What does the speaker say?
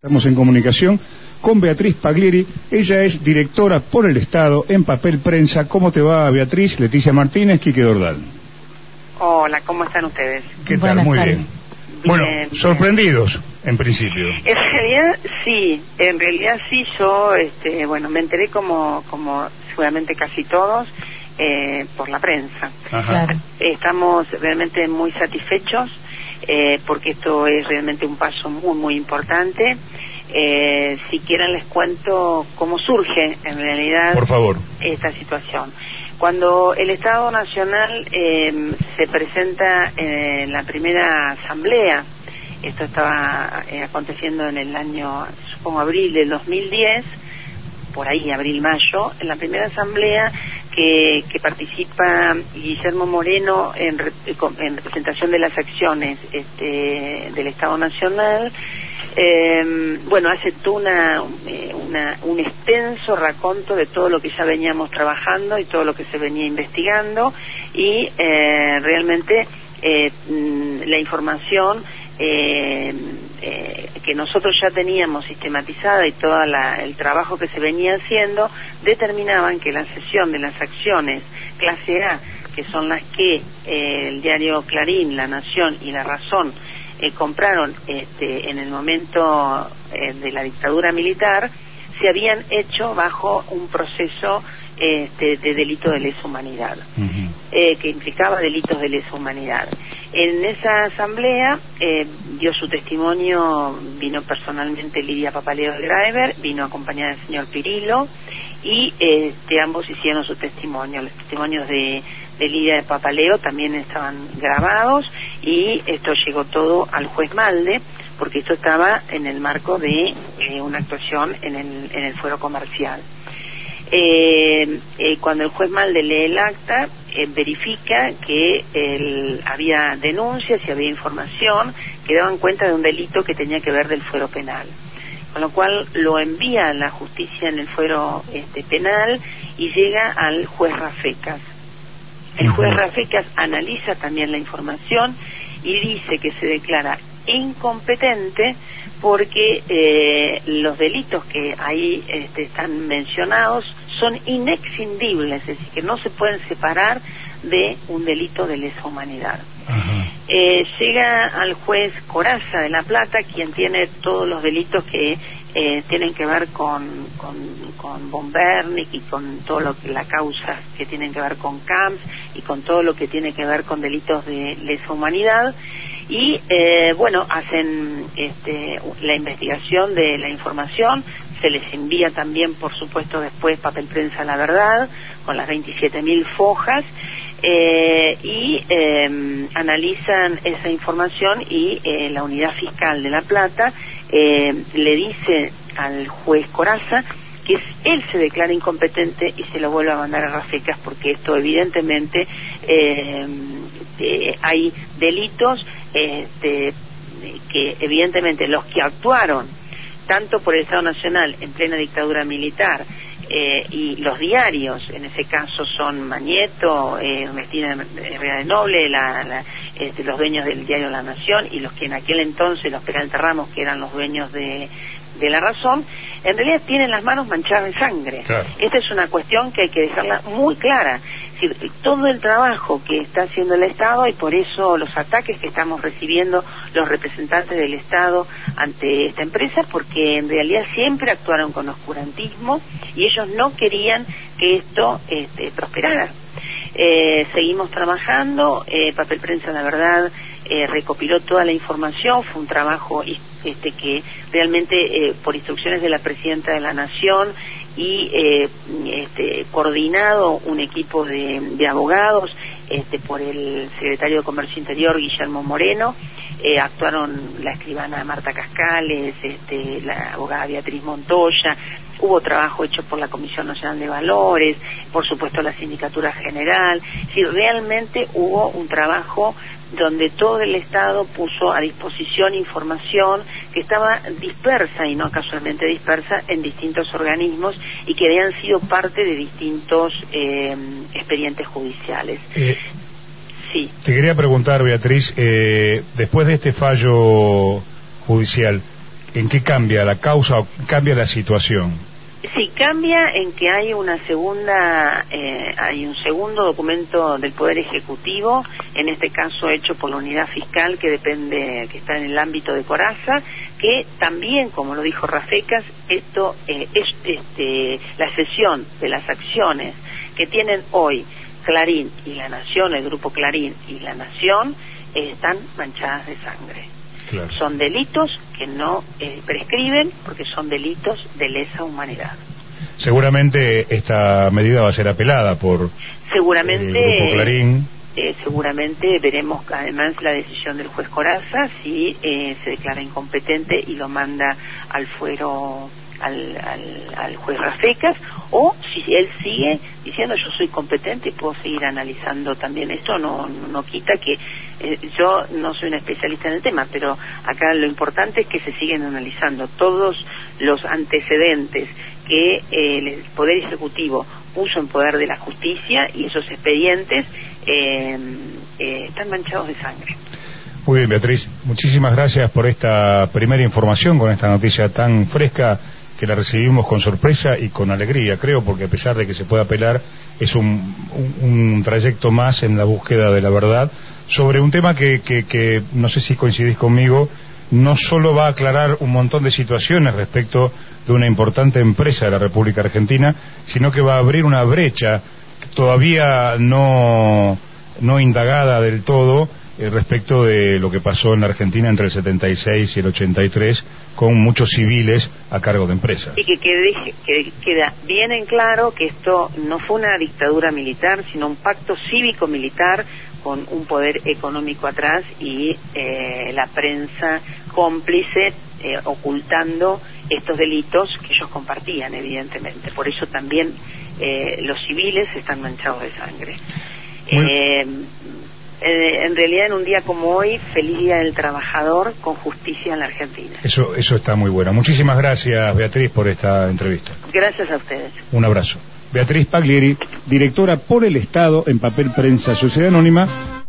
Estamos en comunicación con Beatriz Paglieri. Ella es directora por el Estado en Papel Prensa. ¿Cómo te va, Beatriz? Leticia Martínez, Quique Dordal. Hola, ¿cómo están ustedes? ¿Qué tal? Muy bien. Bueno, sorprendidos, en principio. En realidad sí, yo, bueno, me enteré como seguramente casi todos, por la prensa. Claro. Estamos realmente muy satisfechos, porque esto es realmente un paso muy, muy importante. Si quieren les cuento cómo surge, en realidad, por favor, esta situación. Cuando el Estado Nacional se presenta en la primera asamblea, esto estaba aconteciendo en el año, supongo, abril del 2010, por ahí, abril-mayo, en la primera asamblea que participa Guillermo Moreno en representación de las acciones del Estado Nacional. Bueno, hace todo un extenso raconto de todo lo que ya veníamos trabajando y todo lo que se venía investigando, y realmente la información que nosotros ya teníamos sistematizada y todo el trabajo que se venía haciendo determinaban que la cesión de las acciones clase A, que son las que el diario Clarín, La Nación y La Razón compraron en el momento de la dictadura militar, se habían hecho bajo un proceso de delito de lesa humanidad, que implicaba delitos de lesa humanidad. En esa asamblea dio su testimonio, vino personalmente Lidia Papaleo de Graeber, vino acompañada del señor Pirillo, y ambos hicieron su testimonio. Los testimonios de Lidia de Papaleo también estaban grabados, y esto llegó todo al juez Malde, porque esto estaba en el marco de una actuación en el fuero comercial. Cuando el juez Malde lee el acta, verifica que había denuncias y había información que daban cuenta de un delito que tenía que ver del fuero penal, con lo cual lo envía a la justicia en el fuero penal y llega al juez Rafecas. El juez Rafecas analiza también la información y dice que se declara incompetente porque los delitos que ahí están mencionados son inexcindibles, es decir, que no se pueden separar de un delito de lesa humanidad. Llega al juez Corazza de La Plata, quien tiene todos los delitos que tienen que ver con von Bernick y con todo lo que la causa que tienen que ver con Camps y con todo lo que tiene que ver con delitos de lesa humanidad. Y bueno, hacen la investigación de la información, se les envía también, por supuesto, después Papel Prensa La Verdad, con las 27.000 fojas, y analizan esa información, y la unidad fiscal de La Plata le dice al juez Corazza que él se declara incompetente y se lo vuelve a mandar a Rafecas, porque esto evidentemente hay delitos que evidentemente los que actuaron tanto por el Estado Nacional en plena dictadura militar, y los diarios, en ese caso son Mañeto, Ernestina Herrera de Noble, los dueños del diario La Nación, y los que en aquel entonces, los Peralta Ramos, que eran los dueños de La Razón, en realidad tienen las manos manchadas de sangre. Claro. Esta es una cuestión que hay que dejarla muy clara. Es decir, todo el trabajo que está haciendo el Estado, y por eso los ataques que estamos recibiendo los representantes del Estado ante esta empresa, porque en realidad siempre actuaron con oscurantismo y ellos no querían que esto prosperara. Seguimos trabajando, Papel Prensa La Verdad recopiló toda la información, fue un trabajo que realmente por instrucciones de la Presidenta de la Nación y coordinado un equipo de abogados por el Secretario de Comercio Interior Guillermo Moreno, actuaron la escribana Marta Cascales, la abogada Beatriz Montoya, hubo trabajo hecho por la Comisión Nacional de Valores, por supuesto la Sindicatura General. Sí, realmente hubo un trabajo donde todo el Estado puso a disposición información que estaba dispersa, y no casualmente dispersa, en distintos organismos y que habían sido parte de distintos expedientes judiciales. Sí. Te quería preguntar, Beatriz, después de este fallo judicial, ¿En qué cambia la causa o cambia la situación? Sí, cambia en que hay un segundo documento del Poder Ejecutivo, en este caso hecho por la unidad fiscal que está en el ámbito de Corazza, que también, como lo dijo Rafecas, esto la cesión de las acciones que tienen hoy Clarín y La Nación, el grupo Clarín y La Nación, están manchadas de sangre. Claro. Son delitos que no prescriben porque son delitos de lesa humanidad. Seguramente esta medida va a ser apelada por el grupo Clarín. Seguramente veremos además la decisión del juez Corazza si se declara incompetente y lo manda al fuero al juez Rafecas, o si él sigue diciendo yo soy competente y puedo seguir analizando también esto. No quita que yo no soy una especialista en el tema, pero acá lo importante es que se siguen analizando todos los antecedentes que el Poder Ejecutivo puso en poder de la justicia, y esos expedientes están manchados de sangre. Muy bien, Beatriz, muchísimas gracias por esta primera información con esta noticia tan fresca que la recibimos con sorpresa y con alegría, creo, porque a pesar de que se pueda apelar, es un trayecto más en la búsqueda de la verdad sobre un tema que no sé si coincidís conmigo, no solo va a aclarar un montón de situaciones respecto de una importante empresa de la República Argentina, sino que va a abrir una brecha todavía no indagada del todo respecto de lo que pasó en la Argentina entre el 76 y el 83 con muchos civiles a cargo de empresas. Y que queda bien en claro que esto no fue una dictadura militar, sino un pacto cívico-militar con un poder económico atrás y la prensa cómplice ocultando estos delitos que ellos compartían, evidentemente. Por eso también los civiles están manchados de sangre. En realidad, en un día como hoy, feliz Día del Trabajador con justicia en la Argentina. Eso está muy bueno. Muchísimas gracias, Beatriz, por esta entrevista. Gracias a ustedes. Un abrazo. Beatriz Paglieri, directora por el Estado en Papel Prensa, Sociedad Anónima.